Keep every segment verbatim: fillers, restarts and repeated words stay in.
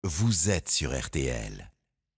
vous êtes sur R T L.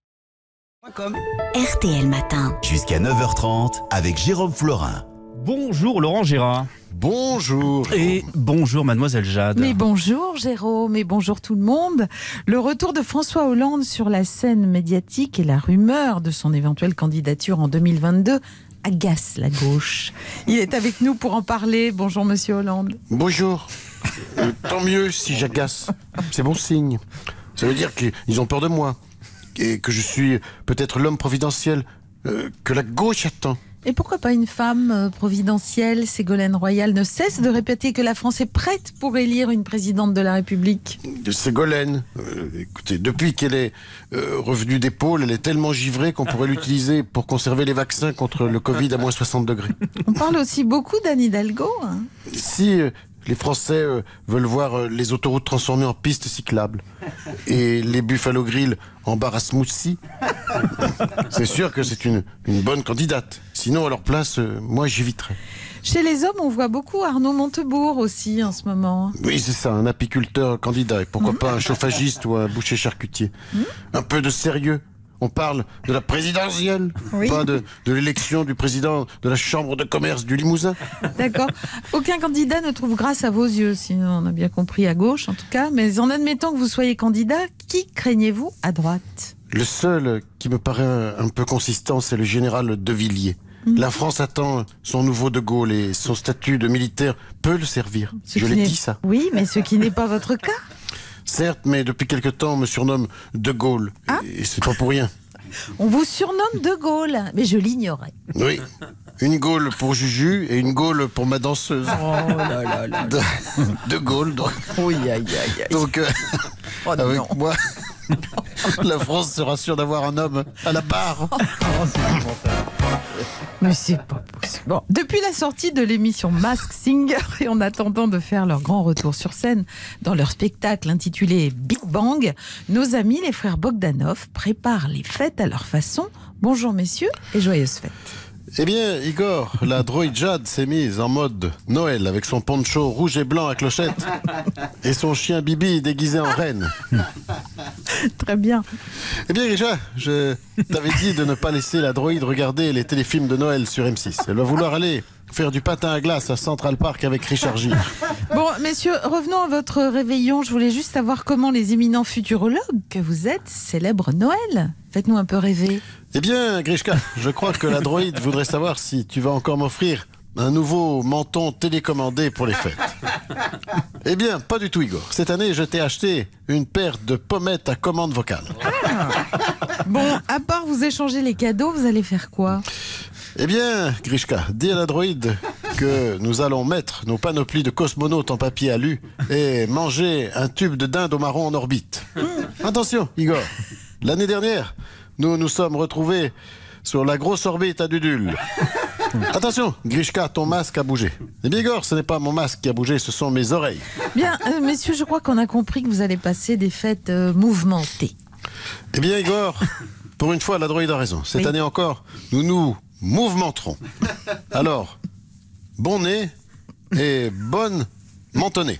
R T L Matin. Jusqu'à neuf heures trente avec Jérôme Florin. Bonjour Laurent Gérard. Bonjour. Et bonjour Mademoiselle Jade. Mais bonjour Jérôme, et bonjour tout le monde. Le retour de François Hollande sur la scène médiatique et la rumeur de son éventuelle candidature en deux mille vingt-deux agace la gauche. Il est avec nous pour en parler. Bonjour Monsieur Hollande. Bonjour. Euh, tant mieux si j'agace. C'est bon signe. Ça veut dire qu'ils ont peur de moi. Et que je suis peut-être l'homme providentiel euh, que la gauche attend. Et pourquoi pas une femme euh, providentielle? Ségolène Royal ne cesse de répéter que la France est prête pour élire une présidente de la République. De Ségolène. Euh, écoutez, depuis qu'elle est euh, revenue des pôles, elle est tellement givrée qu'on pourrait l'utiliser pour conserver les vaccins contre le Covid à moins soixante degrés. On parle aussi beaucoup d'Anne Hidalgo. Hein. Si euh, les Français euh, veulent voir euh, les autoroutes transformées en pistes cyclables et les Buffalo Grill en bar à smoothie, c'est sûr que c'est une, une bonne candidate. Sinon, à leur place, euh, moi, j'éviterais. Chez les hommes, on voit beaucoup Arnaud Montebourg aussi en ce moment. Oui, c'est ça, un apiculteur candidat. Et pourquoi Mmh. pas un chauffagiste ou un boucher charcutier. Mmh. Un peu de sérieux. On parle de la présidentielle, Oui. pas de, de l'élection du président de la chambre de commerce du Limousin. D'accord. Aucun candidat ne trouve grâce à vos yeux, sinon on a bien compris à gauche en tout cas. Mais en admettant que vous soyez candidat, qui craignez-vous à droite? Le seul qui me paraît un, un peu consistant, c'est le général De Villiers. Mmh. La France attend son nouveau De Gaulle et son statut de militaire peut le servir. Ce Je qui l'ai n'est- dit, ça. Oui, mais ce qui n'est pas votre cas. Certes, mais depuis quelque temps, on me surnomme De Gaulle. Ah. Et c'est pas pour rien. On vous surnomme De Gaulle, mais je l'ignorais. Oui. Une Gaulle pour Juju et une Gaulle pour ma danseuse. Oh là là là. De, de Gaulle, donc. Oui, aïe aïe aïe. Donc, euh, Oh non. avec moi, la France sera sûre d'avoir un homme à la barre. Mais c'est pas possible. Bon, depuis la sortie de l'émission Mask Singer et en attendant de faire leur grand retour sur scène dans leur spectacle intitulé Big Bang, nos amis les frères Bogdanov préparent les fêtes à leur façon. Bonjour messieurs et joyeuses fêtes. Eh bien, Igor, la droïde Jade s'est mise en mode Noël avec son poncho rouge et blanc à clochette et son chien Bibi déguisé en reine. Très bien. Eh bien, déjà, je t'avais dit de ne pas laisser la droïde regarder les téléfilms de Noël sur M six. Elle va vouloir aller faire du patin à glace à Central Park avec Richard Gere. Bon, messieurs, revenons à votre réveillon. Je voulais juste savoir comment les éminents futurologues que vous êtes célèbrent Noël. Faites-nous un peu rêver. Eh bien, Grishka, je crois que la droïde voudrait savoir si tu vas encore m'offrir un nouveau menton télécommandé pour les fêtes. Eh bien, pas du tout, Igor. Cette année, je t'ai acheté une paire de pommettes à commande vocale. Bon, à part vous échanger les cadeaux, vous allez faire quoi? Eh bien, Grishka, dis à la droïde que nous allons mettre nos panoplies de cosmonautes en papier alu et manger un tube de dinde au marron en orbite. Attention, Igor, l'année dernière, nous nous sommes retrouvés sur la grosse orbite à Dudul. Attention, Grishka, ton masque a bougé. Eh bien, Igor, ce n'est pas mon masque qui a bougé, ce sont mes oreilles. Bien, euh, messieurs, je crois qu'on a compris que vous allez passer des fêtes euh, mouvementées. Eh bien, Igor, pour une fois, la droïde a raison. Cette Oui. année encore, nous nous mouvementerons. Alors, bon nez et bonne mentonnée.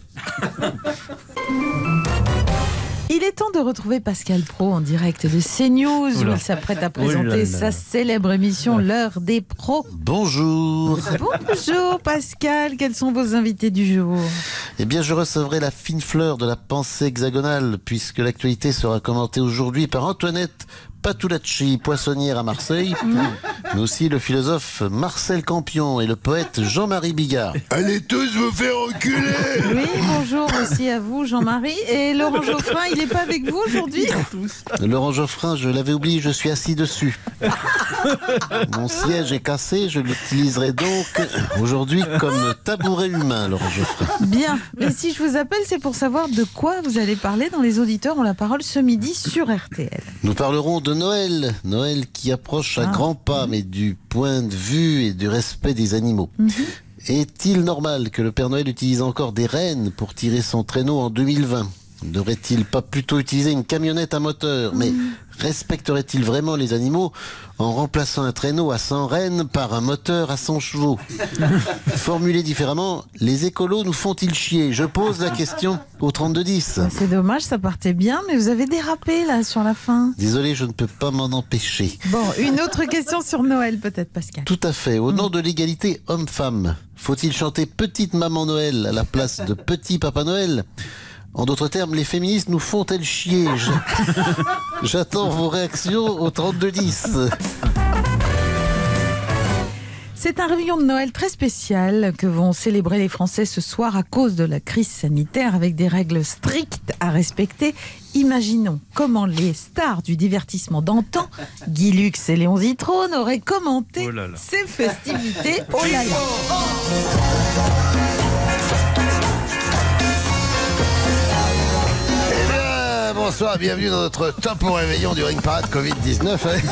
Il est temps de retrouver Pascal Praud en direct de CNews où Oula. il s'apprête à Oh là présenter là. sa célèbre émission L'heure des pros. Bonjour. Bonjour Pascal, quels sont vos invités du jour? Eh bien, je recevrai la fine fleur de la pensée hexagonale, puisque l'actualité sera commentée aujourd'hui par Antoinette Patulacci, poissonnière à Marseille, mais aussi le philosophe Marcel Campion et le poète Jean-Marie Bigard. Allez tous vous faire enculer! Oui, bonjour aussi à vous Jean-Marie. Et Laurent Geoffrin, il n'est pas avec vous aujourd'hui? Laurent Geoffrin, je l'avais oublié, je suis assis dessus. Mon siège est cassé, je l'utiliserai donc aujourd'hui comme tabouret humain, Laurent Geoffrin. Bien, mais si je vous appelle, c'est pour savoir de quoi vous allez parler dans Les Auditeurs ont la parole ce midi sur R T L. Nous parlerons de Noël, Noël qui approche à Ah. grands pas, mais du point de vue et du respect des animaux. Mhm. Est-il normal que le Père Noël utilise encore des rennes pour tirer son traîneau en deux mille vingt ? Ne devrait-il pas plutôt utiliser une camionnette à moteur? Mais respecterait-il vraiment les animaux en remplaçant un traîneau à cent rênes par un moteur à cent chevaux? Formulé différemment, les écolos nous font-ils chier? Je pose la question au trente-deux dix. C'est dommage, ça partait bien, mais vous avez dérapé là sur la fin. Désolé, je ne peux pas m'en empêcher. Bon, une autre question sur Noël peut-être, Pascal. Tout à fait. Au nom de l'égalité homme-femme, faut-il chanter Petite Maman Noël à la place de Petit Papa Noël? En d'autres termes, les féministes nous font-elles chier? Je- J'attends vos réactions au trente-deux dix. C'est un réveillon de Noël très spécial que vont célébrer les Français ce soir à cause de la crise sanitaire avec des règles strictes à respecter. Imaginons comment les stars du divertissement d'antan, Guy Lux et Léon Zitrone, auraient commenté Oh là là. ces festivités. Oh là là. Eh bien, bonsoir, bienvenue dans notre top au réveillon du Ring Parade Covid dix-neuf avec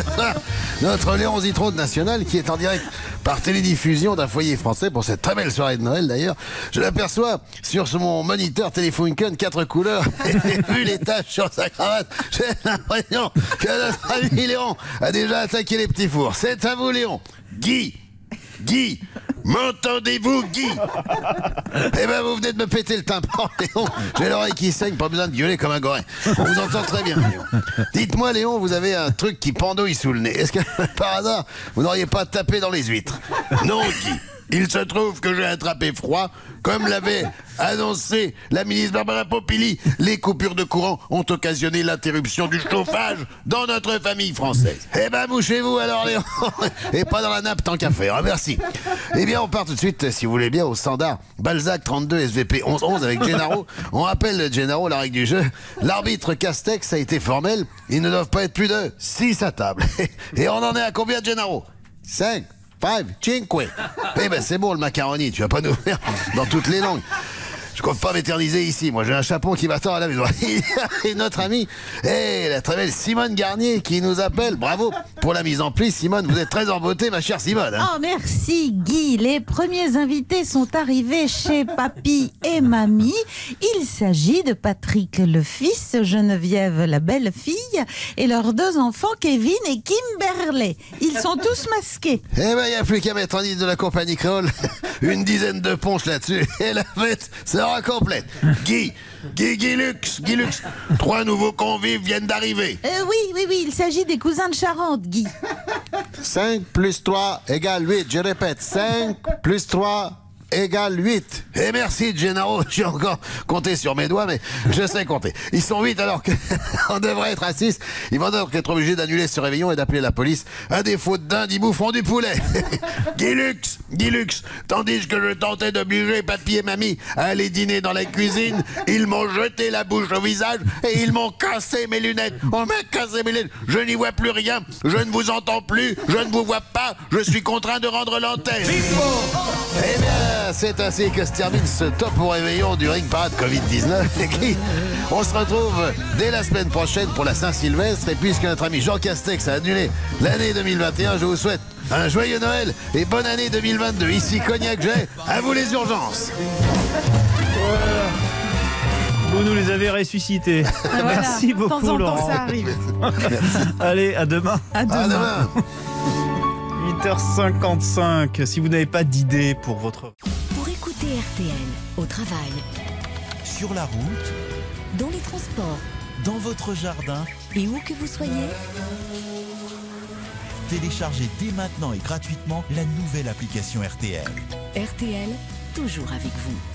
notre Léon Zitrone national qui est en direct par télédiffusion d'un foyer français pour cette très belle soirée de Noël d'ailleurs. Je l'aperçois sur mon moniteur Telefunken quatre couleurs et vu les taches sur sa cravate, j'ai l'impression que notre ami Léon a déjà attaqué les petits fours. C'est à vous Léon. Guy Guy, m'entendez-vous, Guy? Eh ben, vous venez de me péter le tympan, Léon. J'ai l'oreille qui saigne, pas besoin de gueuler comme un gorin. On vous entend très bien, Léon. Dites-moi, Léon, vous avez un truc qui pendouille sous le nez. Est-ce que, par hasard, vous n'auriez pas tapé dans les huîtres? Non, Guy. Il se trouve que j'ai attrapé froid, comme l'avait annoncé la ministre Barbara Pompili. Les coupures de courant ont occasionné l'interruption du chauffage dans notre famille française. Eh ben, mouchez-vous alors, Léon, et pas dans la nappe tant qu'à faire. Merci. Eh bien, on part tout de suite, si vous voulez bien, au standard Balzac trente-deux S V P onze onze avec Gennaro. On rappelle, Gennaro, la règle du jeu. L'arbitre Castex a été formel. Ils ne doivent pas être plus de six à table. Et on en est à combien, Gennaro? cinq. Five, cinque. Eh ben c'est bon le macaroni, tu vas pas nous faire dans toutes les langues. Je compte pas m'éterniser ici, moi j'ai un chapon qui m'attend à la maison. Et notre amie, eh, la très belle Simone Garnier qui nous appelle. Bravo pour la mise en pli, Simone, vous êtes très en beauté ma chère Simone. Hein. Oh merci Guy, les premiers invités sont arrivés chez Papy et Mamie. Il s'agit de Patrick le fils, Geneviève la belle-fille et leurs deux enfants Kevin et Kimberley. Ils sont tous masqués. Eh ben y a plus qu'à mettre en ligne de la compagnie créole une dizaine de ponches là-dessus et la fête sera complète. Guy, Guy, Guy Lux, Guy Lux, trois nouveaux convives viennent d'arriver. Euh, oui, oui, oui, il s'agit des cousins de Charente, Guy. cinq plus trois égale huit, je répète, cinq plus trois égale huit. Et merci Gennaro, j'ai encore compté sur mes doigts, mais je sais compter. Ils sont huit alors qu'on devrait être à six. Ils vont donc être obligés d'annuler ce réveillon et d'appeler la police. À défaut de dinde, ils boufferont du poulet. Guy Lux, Guy Lux, tandis que je tentais d'obliger papy et mamie à aller dîner dans la cuisine, ils m'ont jeté la bouche au visage et ils m'ont cassé mes lunettes. On m'a cassé mes lunettes. Je n'y vois plus rien. Je ne vous entends plus. Je ne vous vois pas. Je suis contraint de rendre l'antenne. Eh bien, c'est ainsi que se termine ce top au réveillon du Ring Parade Covid dix-neuf. Et qui, on se retrouve dès la semaine prochaine pour la Saint-Sylvestre. Et puisque notre ami Jean Castex a annulé l'année deux mille vingt et un, je vous souhaite un joyeux Noël et bonne année deux mille vingt-deux. Ici Cognac Jet, à vous les urgences. Vous nous les avez ressuscités. Voilà, Merci de temps beaucoup, en temps, Laurent. ça arrive. Allez, à demain. À demain. À demain. huit heures cinquante-cinq. Si vous n'avez pas d'idée pour votre... Pour écouter R T L au travail, Sur la route, dans les transports dans votre jardin, et où que vous soyez, téléchargez dès maintenant et gratuitement la nouvelle application R T L. R T L, toujours avec vous.